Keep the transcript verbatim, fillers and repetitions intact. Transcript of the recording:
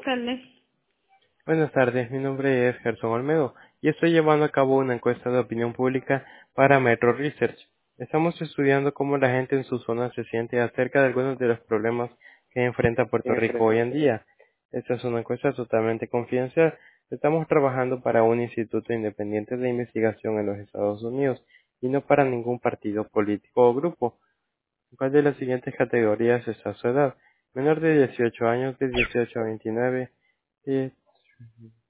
tardes. Buenas tardes, mi nombre es Gerson Olmedo y estoy llevando a cabo una encuesta de opinión pública para Metro Research. Estamos estudiando cómo la gente en su zona se siente acerca de algunos de los problemas que enfrenta Puerto Rico hoy en día. Esta es una encuesta totalmente confidencial. Estamos trabajando para un instituto independiente de investigación en los Estados Unidos y no para ningún partido político o grupo. ¿Cuál de las siguientes categorías está su edad? Menor de dieciocho años, de dieciocho a veintinueve.